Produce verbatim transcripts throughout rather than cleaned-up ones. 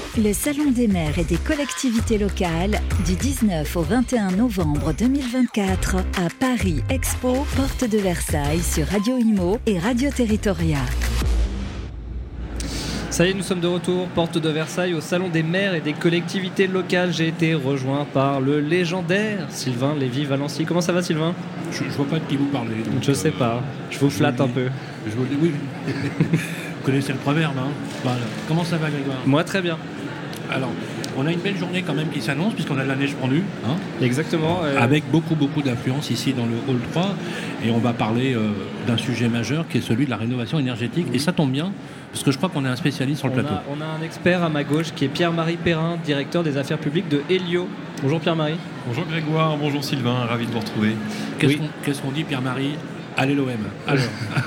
Le Salon des maires et des collectivités locales du dix-neuf au vingt et un novembre deux mille vingt-quatre à Paris Expo, porte de Versailles sur Radio Imo et Radio Territoria. Ça y est, nous sommes de retour, porte de Versailles, au Salon des maires et des collectivités locales. J'ai été rejoint par le légendaire Sylvain Lévy-Valency. Comment ça va, Sylvain ? Je ne vois pas de qui vous parlez. Donc, je sais euh, pas, je vous je flatte vous un peu. Je vous le dis, oui. Vous connaissez le proverbe, hein ? Voilà. Comment ça va, Grégoire ? Moi, très bien. Alors, on a une belle journée quand même qui s'annonce, puisqu'on a de la neige pendue. Hein ? Exactement. Euh... Avec beaucoup, beaucoup d'influence ici dans le hall trois. Et on va parler euh, d'un sujet majeur qui est celui de la rénovation énergétique. Et ça tombe bien, parce que je crois qu'on a un spécialiste sur le on plateau. A, on a un expert à ma gauche qui est Pierre-Marie Perrin, directeur des affaires publiques de Hélio. Bonjour Pierre-Marie. Bonjour Grégoire, bonjour Sylvain, ravi de vous retrouver. Qu'est-ce, oui. qu'on, qu'est-ce qu'on dit Pierre-Marie ? Allez l'O M. Alors.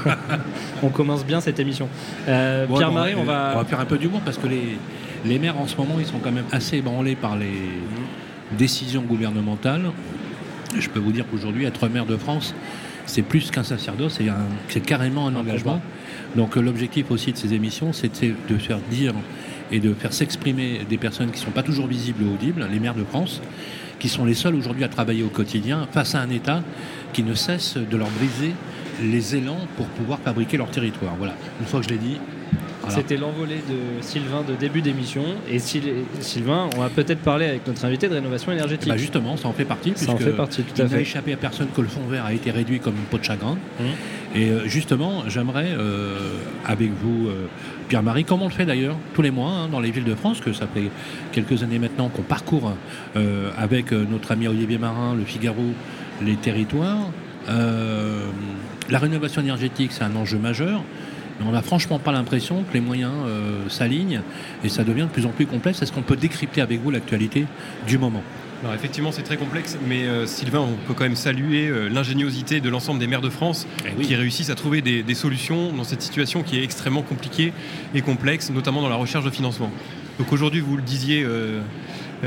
On commence bien cette émission. Euh, ouais, Pierre-Marie, bon, on va... On va faire un peu d'humour parce que les, les maires en ce moment, ils sont quand même assez ébranlés par les mmh. décisions gouvernementales. Je peux vous dire qu'aujourd'hui, être maire de France, c'est plus qu'un sacerdoce, c'est, un, c'est carrément un, un engagement. Donc l'objectif aussi de ces émissions, c'est de faire dire et de faire s'exprimer des personnes qui ne sont pas toujours visibles ou audibles, les maires de France, qui sont les seuls aujourd'hui à travailler au quotidien face à un État qui ne cesse de leur briser les élans pour pouvoir fabriquer leur territoire. Voilà, une fois que je l'ai dit. Voilà. C'était l'envolée de Sylvain de début d'émission. Et Sylvain, on va peut-être parler avec notre invité de rénovation énergétique. Bah justement, ça en fait partie. Ça en fait partie, tout à fait. Il n'a échappé à personne que le fonds vert a été réduit comme une peau de chagrin. Mmh. Et euh, justement, j'aimerais, euh, avec vous, euh, Pierre-Marie, comme on le fait d'ailleurs tous les mois hein, dans les villes de France, que ça fait quelques années maintenant qu'on parcourt euh, avec euh, notre ami Olivier Marin, le Figaro, les territoires. Euh, la rénovation énergétique, c'est un enjeu majeur. Mais on n'a franchement pas l'impression que les moyens euh, s'alignent et ça devient de plus en plus complexe. Est-ce qu'on peut décrypter avec vous l'actualité du moment ? Alors effectivement, c'est très complexe, mais euh, Sylvain, on peut quand même saluer euh, l'ingéniosité de l'ensemble des maires de France eh oui. qui réussissent à trouver des, des solutions dans cette situation qui est extrêmement compliquée et complexe, notamment dans la recherche de financement. Donc aujourd'hui, vous le disiez, euh, euh,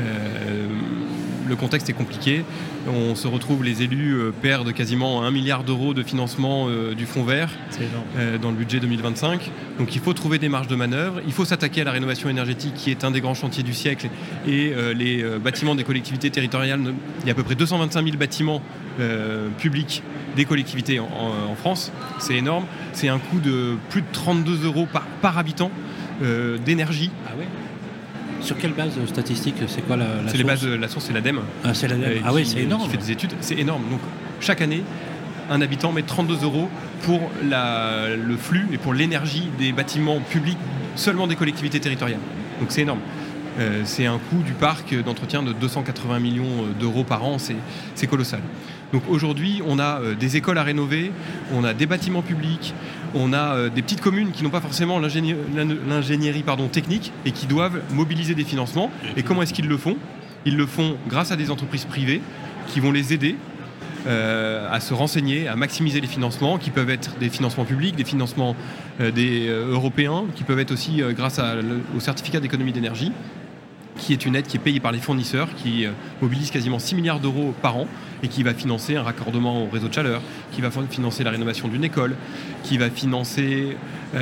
le contexte est compliqué. On se retrouve, les élus euh, perdent quasiment un milliard d'euros de financement euh, du fonds vert euh, dans le budget deux mille vingt-cinq. Donc il faut trouver des marges de manœuvre. Il faut s'attaquer à la rénovation énergétique qui est un des grands chantiers du siècle. Et euh, les euh, bâtiments des collectivités territoriales, il y a à peu près deux cent vingt-cinq mille bâtiments euh, publics des collectivités en, en, en France. C'est énorme. C'est un coût de plus de trente-deux euros par, par habitant euh, d'énergie. Ah ouais. Sur quelle base statistique ? C'est quoi la, la c'est source ? les bases, La source, c'est l'ADEME. Ah, c'est l'ADEME. Euh, ah oui, c'est énorme. Qui fait des études. C'est énorme. Donc, chaque année, un habitant met trente-deux euros pour la, le flux et pour l'énergie des bâtiments publics seulement des collectivités territoriales. Donc, c'est énorme. Euh, c'est un coût du parc d'entretien de deux cent quatre-vingts millions d'euros par an. C'est, c'est colossal. Donc aujourd'hui, on a euh, des écoles à rénover, on a des bâtiments publics, on a euh, des petites communes qui n'ont pas forcément l'ingénie- l'ingénierie pardon, technique et qui doivent mobiliser des financements. Et comment est-ce qu'ils le font ? Ils le font grâce à des entreprises privées qui vont les aider euh, à se renseigner, à maximiser les financements, qui peuvent être des financements publics, des financements euh, des, euh, européens, qui peuvent être aussi euh, grâce à, le, au certificat d'économie d'énergie, qui est une aide qui est payée par les fournisseurs, qui euh, mobilise quasiment six milliards d'euros par an et qui va financer un raccordement au réseau de chaleur, qui va financer la rénovation d'une école, qui va financer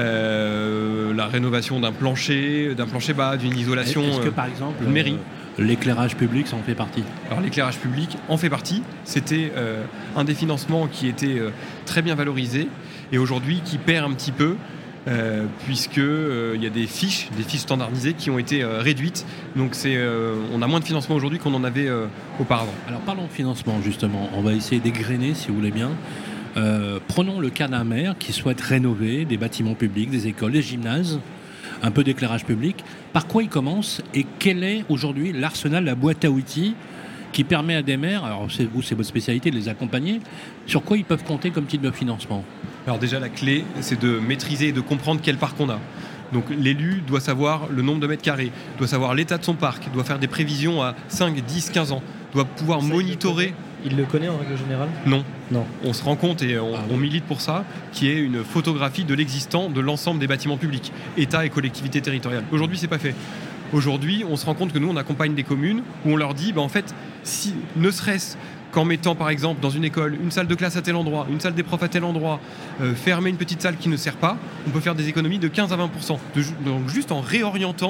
euh, la rénovation d'un plancher, d'un plancher bas, d'une isolation. Est-ce que par exemple, une mairie euh, l'éclairage public, ça en fait partie ? Alors l'éclairage public en fait partie. C'était euh, un des financements qui était euh, très bien valorisé et aujourd'hui qui perd un petit peu. Euh, puisque euh, il y a des fiches, des fiches standardisées qui ont été euh, réduites. Donc c'est, euh, on a moins de financement aujourd'hui qu'on en avait euh, auparavant. Alors parlons de financement justement. On va essayer d'égrener, si vous voulez bien. Euh, prenons le cas d'un maire qui souhaite rénover des bâtiments publics, des écoles, des gymnases, un peu d'éclairage public. Par quoi il commence et quel est aujourd'hui l'arsenal, la boîte à outils qui permet à des maires, alors c'est, vous c'est votre spécialité de les accompagner, sur quoi ils peuvent compter comme type de financement ? Alors déjà la clé c'est de maîtriser et de comprendre quel parc on a. Donc l'élu doit savoir le nombre de mètres carrés, doit savoir l'état de son parc, doit faire des prévisions à cinq, dix, quinze ans, doit pouvoir ça, monitorer. Il le connaît en règle générale ? Non. Non. On se rend compte et on, ah, oui. on milite pour ça, qui est une photographie de l'existant de l'ensemble des bâtiments publics, État et collectivités territoriales. Aujourd'hui c'est pas fait. Aujourd'hui, on se rend compte que nous, on accompagne des communes où on leur dit, bah, en fait, si, ne serait-ce qu'en mettant, par exemple, dans une école, une salle de classe à tel endroit, une salle des profs à tel endroit, euh, fermer une petite salle qui ne sert pas, on peut faire des économies de quinze à vingt pour cent. De, donc, juste en réorientant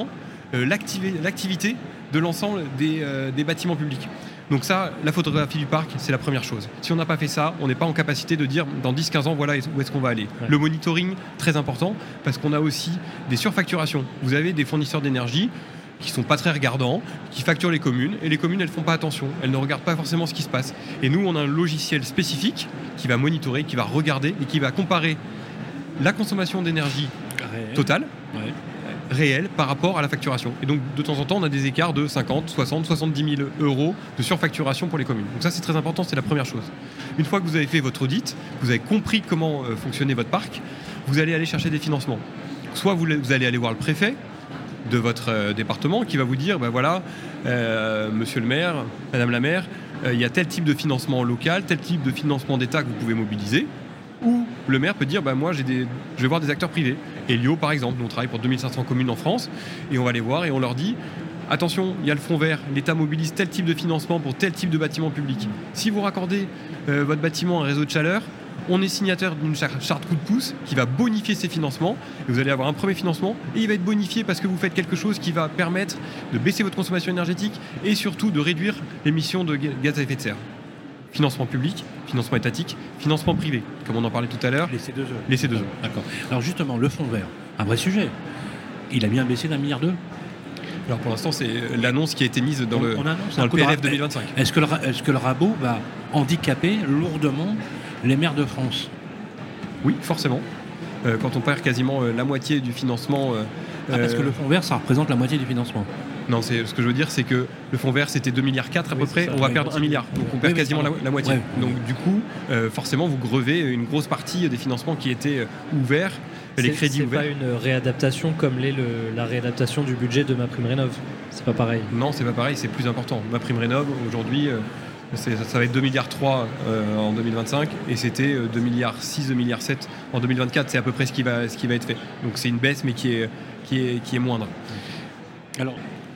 euh, l'activi- l'activité de l'ensemble des, euh, des bâtiments publics. Donc ça, la photographie du parc, c'est la première chose. Si on n'a pas fait ça, on n'est pas en capacité de dire dans dix à quinze ans, voilà où est-ce qu'on va aller. Ouais. Le monitoring, très important, parce qu'on a aussi des surfacturations. Vous avez des fournisseurs d'énergie qui ne sont pas très regardants, qui facturent les communes, et les communes, elles ne font pas attention. Elles ne regardent pas forcément ce qui se passe. Et nous, on a un logiciel spécifique qui va monitorer, qui va regarder et qui va comparer la consommation d'énergie Réel. totale, ouais. réelle, par rapport à la facturation. Et donc, de temps en temps, on a des écarts de cinquante, soixante, soixante-dix mille euros de surfacturation pour les communes. Donc ça, c'est très important, c'est la première chose. Une fois que vous avez fait votre audit, vous avez compris comment euh, fonctionnait votre parc, vous allez aller chercher des financements. Soit vous, vous allez aller voir le préfet de votre euh, département qui va vous dire, ben voilà, euh, monsieur le maire, madame la maire, euh, il y a tel type de financement local, tel type de financement d'État que vous pouvez mobiliser. Ou le maire peut dire, bah, moi j'ai des... je vais voir des acteurs privés. Elio par exemple, nous on travaille pour deux mille cinq cents communes en France, et on va les voir et on leur dit, attention, il y a le fonds vert, l'État mobilise tel type de financement pour tel type de bâtiment public. Si vous raccordez euh, votre bâtiment à un réseau de chaleur, on est signataire d'une charte coup de pouce qui va bonifier ces financements. Et vous allez avoir un premier financement et il va être bonifié parce que vous faites quelque chose qui va permettre de baisser votre consommation énergétique et surtout de réduire l'émission de gaz à effet de serre. Financement public, financement étatique, financement privé, comme on en parlait tout à l'heure. Les C deux E. Les C deux E. D'accord. Alors justement, le fonds vert, un vrai sujet. Il a bien baissé d'un milliard deux. Alors pour l'instant, c'est l'annonce qui a été mise dans on, le, on annonce dans le P L F deux mille vingt-cinq. Est-ce que, le, est-ce que le rabot va handicaper lourdement les maires de France ? Oui, forcément. Euh, quand on perd quasiment euh, la moitié du financement... Euh, ah, parce que le fonds vert, ça représente la moitié du financement. Non, c'est, ce que je veux dire, c'est que le fonds vert, c'était deux virgule quatre milliards à oui, peu près. Ça, on va oui, perdre un milliard. Donc on perd oui, quasiment la, la moitié. Ouais, ouais. Donc du coup, euh, forcément, vous grevez une grosse partie des financements qui étaient euh, ouverts. C'est, les crédits c'est ouverts. C'est pas une réadaptation comme l'est le, la réadaptation du budget de MaPrimeRénov'. C'est pas pareil. Non, c'est pas pareil, c'est plus important. MaPrimeRénov', aujourd'hui, euh, c'est, ça va être deux virgule trois milliards euh, en deux mille vingt-cinq et c'était euh, deux virgule six milliards, deux virgule sept milliards en deux mille vingt-quatre. C'est à peu près ce qui va, ce qui va être fait. Donc c'est une baisse, mais qui est, qui est, qui est moindre. Alors,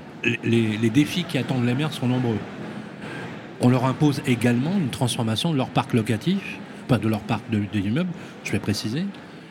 les, les défis qui attendent les maires sont nombreux. On leur impose également une transformation de leur parc locatif, pas de leur parc de, de immeubles, je vais préciser.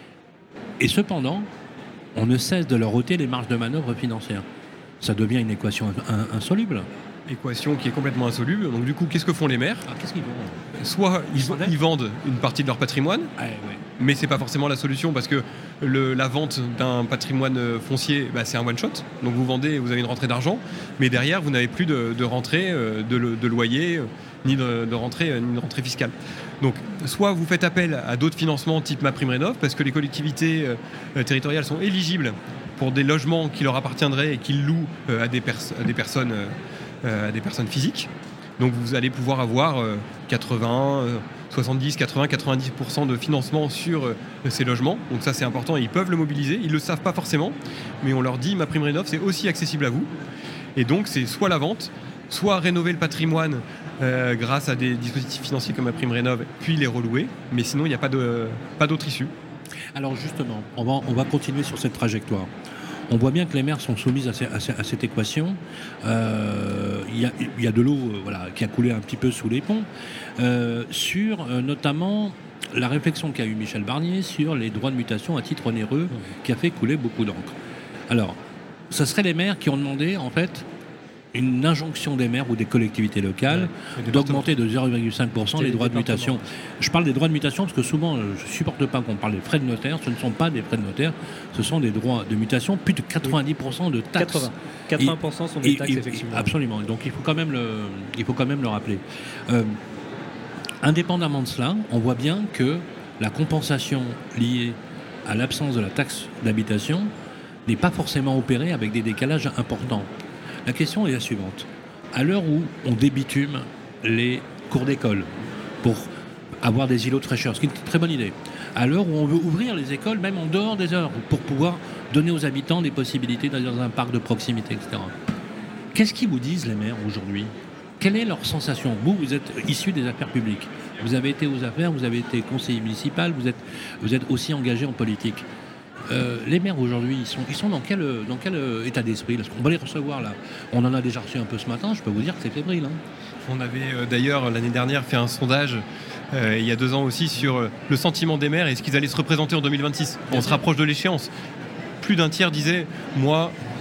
Et cependant, on ne cesse de leur ôter les marges de manœuvre financières. Ça devient une équation insoluble. Équation qui est complètement insoluble. Donc du coup, qu'est-ce que font les maires ? ah, Qu'est-ce qu'ils font ? Soit ils, ils vendent une partie de leur patrimoine, ah, ouais. mais c'est pas forcément la solution parce que le, la vente d'un patrimoine foncier, bah, c'est un one-shot. Donc vous vendez, vous avez une rentrée d'argent, mais derrière, vous n'avez plus de, de rentrée, de, de loyer, ni de, de rentrée, ni de rentrée fiscale. Donc soit vous faites appel à d'autres financements type MaPrimeRénov', parce que les collectivités euh, territoriales sont éligibles pour des logements qui leur appartiendraient et qu'ils louent euh, à, des pers- à des personnes... Euh, Euh, à des personnes physiques. Donc vous allez pouvoir avoir euh, quatre-vingts, euh, soixante-dix, quatre-vingts, quatre-vingt-dix pour cent de financement sur euh, ces logements. Donc ça c'est important et ils peuvent le mobiliser. Ils ne le savent pas forcément, mais on leur dit MaPrimeRénov', c'est aussi accessible à vous. Et donc c'est soit la vente, soit rénover le patrimoine euh, grâce à des dispositifs financiers comme MaPrimeRénov', puis les relouer. Mais sinon il n'y a pas, de, pas d'autre issue. Alors justement, on va, on va continuer sur cette trajectoire. On voit bien que les maires sont soumises à, ces, à, ces, à cette équation. Euh, il, y a, il y a de l'eau euh, voilà, qui a coulé un petit peu sous les ponts, euh, sur euh, notamment la réflexion qu'a eue Michel Barnier sur les droits de mutation à titre onéreux, qui a fait couler beaucoup d'encre. Alors, ce seraient les maires qui ont demandé, en fait, une injonction des maires ou des collectivités locales ouais, d'augmenter de zéro virgule cinq pour cent les droits de mutation. Je parle des droits de mutation parce que souvent, je ne supporte pas qu'on parle des frais de notaire. Ce ne sont pas des frais de notaire, ce sont des droits de mutation, plus de quatre-vingt-dix pour cent de taxes. quatre-vingts, quatre-vingts pour cent sont des taxes, et, effectivement. Absolument, donc il faut quand même le, il faut quand même le rappeler. Euh, indépendamment de cela, on voit bien que la compensation liée à l'absence de la taxe d'habitation n'est pas forcément opérée avec des décalages importants. La question est la suivante. À l'heure où on débitume les cours d'école pour avoir des îlots de fraîcheur, ce qui est une très bonne idée, à l'heure où on veut ouvrir les écoles, même en dehors des heures, pour pouvoir donner aux habitants des possibilités d'aller dans un parc de proximité, et cetera. Qu'est-ce qu'ils vous disent, les maires, aujourd'hui ? Quelle est leur sensation ? Vous, vous êtes issu des affaires publiques. Vous avez été aux affaires, vous avez été conseiller municipal, vous êtes, vous êtes aussi engagé en politique. Euh, les maires aujourd'hui, ils sont, ils sont dans quel, dans quel état d'esprit ? Parce qu'on va les recevoir là. On en a déjà reçu un peu ce matin, je peux vous dire que c'est fébrile. Hein. On avait euh, d'ailleurs l'année dernière fait un sondage, euh, il y a deux ans aussi, sur euh, le sentiment des maires et ce qu'ils allaient se représenter en deux mille vingt-six. On se rapproche de l'échéance. Plus d'un tiers disait « moi,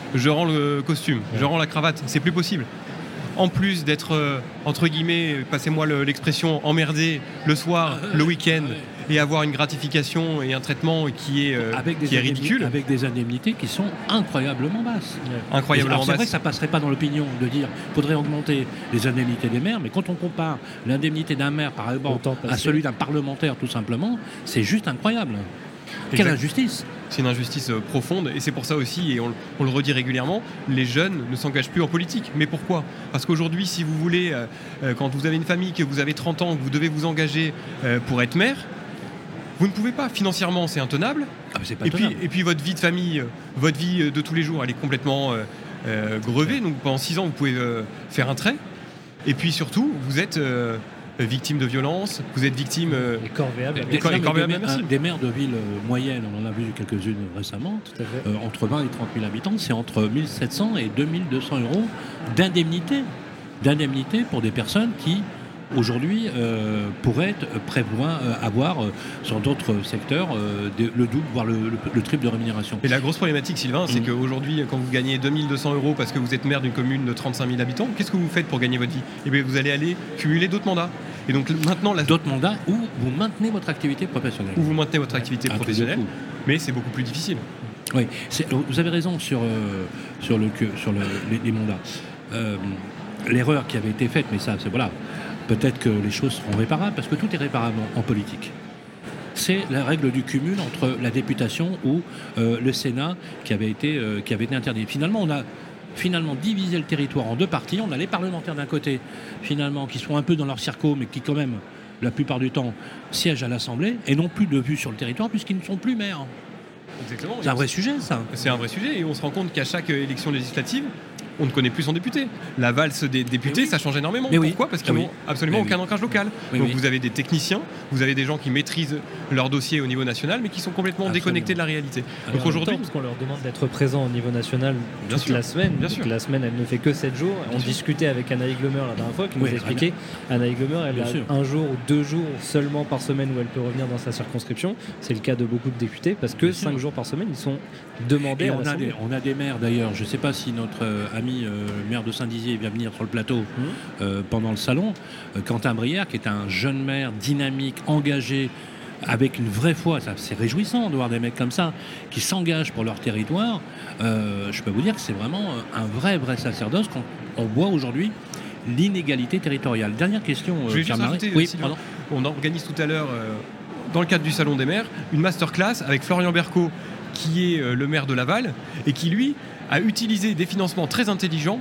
je rends le costume, je rends la cravate. C'est plus possible. En plus d'être, euh, entre guillemets, passez-moi le, l'expression, emmerdé le soir, le week-end, et avoir une gratification et un traitement qui est, euh, avec des qui est ridicule. Avec des indemnités qui sont incroyablement basses. Incroyablement Alors, c'est basses. vrai que ça passerait pas dans l'opinion de dire qu'il faudrait augmenter les indemnités des maires, mais quand on compare l'indemnité d'un maire par exemple à celui d'un parlementaire tout simplement, c'est juste incroyable. Quelle Exact. injustice! C'est une injustice euh, profonde et c'est pour ça aussi, et on, on le redit régulièrement, les jeunes ne s'engagent plus en politique. Mais pourquoi ? Parce qu'aujourd'hui, si vous voulez, euh, euh, quand vous avez une famille, que vous avez trente ans, que vous devez vous engager euh, pour être maire, vous ne pouvez pas. Financièrement, c'est intenable. Ah, mais c'est pas et, puis, tenable. et puis votre vie de famille, euh, votre vie euh, de tous les jours, elle est complètement euh, euh, grevée. Donc pendant six ans, vous pouvez euh, faire un trait. Et puis surtout, vous êtes euh, victime de violence, vous êtes victime... euh, Les corvéables. Des, Quand- non, quand mais même, des, merci. maires- des maires de villes euh, moyennes, on en a vu quelques-unes récemment, Tout à fait. euh, entre vingt et trente mille habitants, c'est entre mille sept cents et deux mille deux cents euros d'indemnité. D'indemnité pour des personnes qui, aujourd'hui, euh, pourraient être, prévoir, euh, avoir, euh, sur d'autres secteurs, euh, des- le double, voire le, le- le triple de rémunération. Et la grosse problématique, Sylvain, c'est Mhm. qu'aujourd'hui, quand vous gagnez deux mille deux cents euros parce que vous êtes maire d'une commune de trente-cinq mille habitants, qu'est-ce que vous faites pour gagner votre vie ? Eh bien, vous allez aller cumuler d'autres mandats. Et donc maintenant, la... D'autres mandats où vous maintenez votre activité professionnelle. où vous maintenez votre activité Un truc de professionnelle, fou. mais c'est beaucoup plus difficile. Oui, c'est- vous avez raison sur, euh, sur, le, sur le- les, les mandats. Euh, L'erreur qui avait été faite, mais ça, c'est voilà, peut-être que les choses seront réparables, parce que tout est réparable en, en politique. C'est la règle du cumul entre la députation ou euh, le Sénat qui avait, été, euh, qui avait été interdit. Finalement, on a finalement divisé le territoire en deux parties. On a les parlementaires d'un côté, finalement, qui sont un peu dans leur circo, mais qui quand même, la plupart du temps, siègent à l'Assemblée, et n'ont plus de vue sur le territoire, puisqu'ils ne sont plus maires. Exactement. C'est un vrai sujet, ça. C'est un vrai sujet et on se rend compte qu'à chaque euh, élection législative, on ne connaît plus son député. La valse des députés, Mais oui. ça change énormément. Mais oui. Pourquoi ? Parce qu'ils Ah oui. n'ont absolument Mais aucun oui. ancrage local. Oui, Donc oui. vous avez des techniciens, vous avez des gens qui maîtrisent leur dossier au niveau national, mais qui sont complètement Absolument. déconnectés de la réalité. Et Donc en même aujourd'hui, temps, parce qu'on leur demande d'être présents au niveau national Bien toute sûr, la semaine. bien Donc sûr. La semaine, elle ne fait que sept jours. On sûr. discutait avec Anaï Glomer la dernière fois, qui nous Oui, expliquait. Anaï Glomer, elle Bien a sûr. un jour ou deux jours seulement par semaine où elle peut revenir dans sa circonscription. C'est le cas de beaucoup de députés, parce que Bien sûr. cinq jours par semaine, ils sont demandés Et à on a, l'Assemblée. des, on a des maires d'ailleurs, je ne sais pas si notre euh, ami euh, maire de Saint-Dizier vient venir sur le plateau euh, pendant le salon, euh, Quentin Brière, qui est un jeune maire dynamique, engagé, avec une vraie foi, ça, c'est réjouissant de voir des mecs comme ça, qui s'engagent pour leur territoire. Euh, je peux vous dire que c'est vraiment euh, un vrai, vrai sacerdoce qu'on on voit aujourd'hui l'inégalité territoriale. Dernière question, euh, je vais juste Pierre-Marie. rajouter, Oui, Sylvain, pardon. on organise tout à l'heure, euh, dans le cadre du Salon des maires, une masterclass avec Florian Berco, qui est euh, le maire de Laval, et qui, lui, a utilisé des financements très intelligents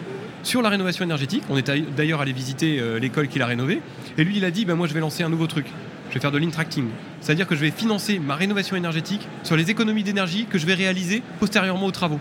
sur la rénovation énergétique. On est d'ailleurs allé visiter euh, l'école qu'il a rénovée. Et lui, il a dit, ben, moi, je vais lancer un nouveau truc. Je vais faire de l'intracting. C'est-à-dire que je vais financer ma rénovation énergétique sur les économies d'énergie que je vais réaliser postérieurement aux travaux.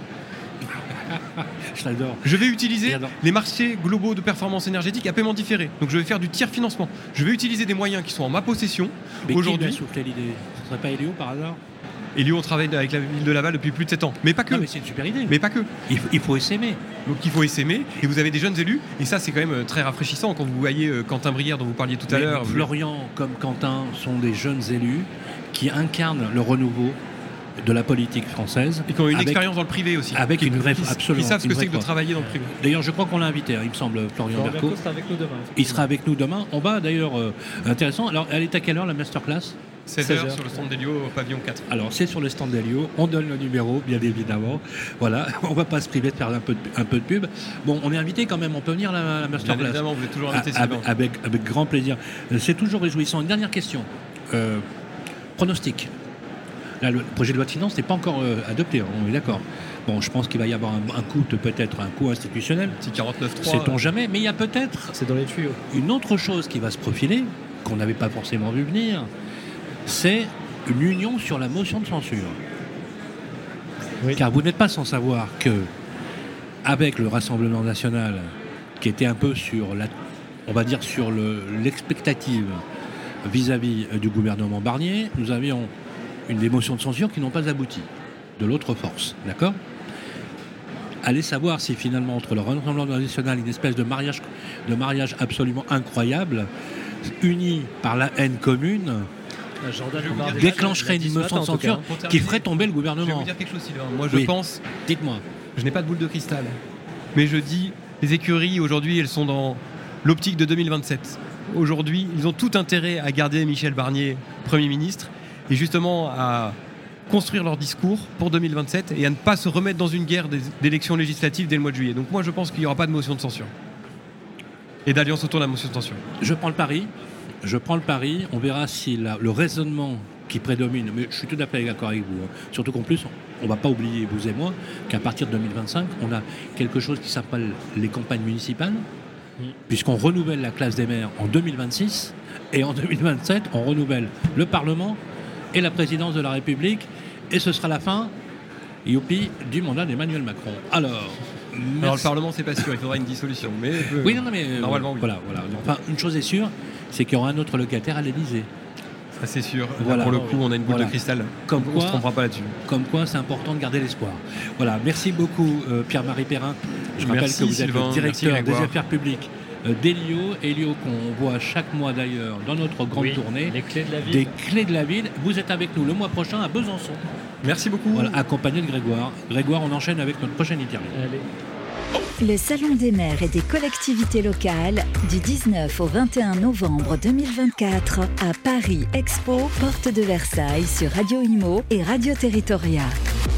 Je l'adore. Je vais utiliser J'adore. les marchés globaux de performance énergétique à paiement différé. Donc je vais faire du tiers financement. Je vais utiliser des moyens qui sont en ma possession. Mais qui Aujourd'hui, lui a soufflé l'idée? Ce ne serait pas Elio par hasard? et lui, on travaille avec la ville de Laval depuis plus de sept ans. Mais pas que. Non, mais c'est une super idée. Mais pas que. Il faut, il faut s'aimer. Donc il faut essaimer. Et vous avez des jeunes élus. Et ça, c'est quand même euh, très rafraîchissant quand vous voyez euh, Quentin Brière, dont vous parliez tout à Mais l'heure. Florian comme Quentin sont des jeunes élus qui incarnent le renouveau de la politique française. Et qui ont une avec- expérience dans le privé aussi. avec Qui- une vraie- qui- absolument, Qui savent ce une que vraie c'est que de foi. travailler dans le privé. D'ailleurs, je crois qu'on l'a invité, hein, il me semble, Florian Florian Berco. Berco sera avec nous demain. Il sera avec nous demain. On va d'ailleurs, euh, intéressant. Alors, elle est à quelle heure la masterclass? sept seize heures heures. sur le stand d'Elio au pavillon quatre. Alors, c'est sur le stand d'Elio. On donne le numéro, bien évidemment. Voilà, on va pas se priver de faire un peu de, un peu de pub. Bon, on est invité quand même. On peut venir à la, la Bien masterclass. évidemment, vous êtes toujours Ah, invité, Sylvain. avec, avec, avec grand plaisir. Euh, C'est toujours réjouissant. Une dernière question. Euh, pronostic. Là, le projet de loi de finances n'est pas encore euh, adopté, hein, on est d'accord. Bon, je pense qu'il va y avoir un, un coût, peut-être un coût institutionnel. Petit quarante-neuf trois. Sait-on jamais. Mais il y a peut-être C'est dans les tuyaux. une autre chose qui va se profiler, qu'on n'avait pas forcément vu venir, c'est une union sur la motion de censure. Oui. Car vous n'êtes pas sans savoir que, avec le Rassemblement national, qui était un peu sur la, on va dire sur le- l'expectative vis-à-vis du gouvernement Barnier, nous avions une des motions de censure qui n'ont pas abouti, de l'autre force, d'accord ? Allez savoir si finalement entre le Rassemblement national, une espèce de mariage, de mariage absolument incroyable, uni par la haine commune, Ah, Jordan Je vais vous Bardella, dire- déclencherait il l'a dit une ce motion de matin, en tout cas, censure hein. Pour qui terminer, ferait tomber le Je vais gouvernement. vous dire quelque chose, Sylvain. Moi, je Oui. pense Dites-moi. Je n'ai pas de boule de cristal. Mais je dis, les écuries, aujourd'hui, elles sont dans l'optique de deux mille vingt-sept. Aujourd'hui, ils ont tout intérêt à garder Michel Barnier Premier ministre et justement à construire leur discours pour deux mille vingt-sept et à ne pas se remettre dans une guerre d'élections législatives dès le mois de juillet. Donc moi, je pense qu'il n'y aura pas de motion de censure et d'alliance autour de la motion de censure. Je prends le pari. Je prends le pari. On verra si la, le raisonnement qui prédomine, mais je suis tout à fait d'accord avec vous, hein. Surtout qu'en plus, on ne va pas oublier, vous et moi, qu'à partir de deux mille vingt-cinq, on a quelque chose qui s'appelle les campagnes municipales, mmh. puisqu'on renouvelle la classe des maires en deux mille vingt-six, et en deux mille vingt-sept, on renouvelle le Parlement et la présidence de la République, et ce sera la fin, youpi, du mandat d'Emmanuel Macron. Alors, merci. Alors le Parlement, c'est pas sûr, il faudra une dissolution, mais... Euh, oui, non, non, mais... Euh, normalement, oui. Voilà, voilà. Enfin, une chose est sûre, c'est qu'il y aura un autre locataire à l'Élysée. Ça c'est sûr. Voilà. Pour le coup, on a une boule voilà. de cristal. Comme on quoi, ne se trompera pas là-dessus. Comme quoi, c'est important de garder l'espoir. Voilà. Merci beaucoup, euh, Pierre-Marie Perrin. Je rappelle merci, que vous Sylvain. êtes le directeur merci, des affaires publiques euh, d'Elio. Elio qu'on voit chaque mois d'ailleurs dans notre grande oui, tournée. Les clés de la ville. Des clés de la ville. Vous êtes avec nous le mois prochain à Besançon. Merci beaucoup. Voilà, accompagné de Grégoire. Grégoire, on enchaîne avec notre prochaine interview. Allez. Le Salon des maires et des collectivités locales du dix-neuf au vingt et un novembre deux mille vingt-quatre à Paris Expo, porte de Versailles sur Radio Imo et Radio Territoria.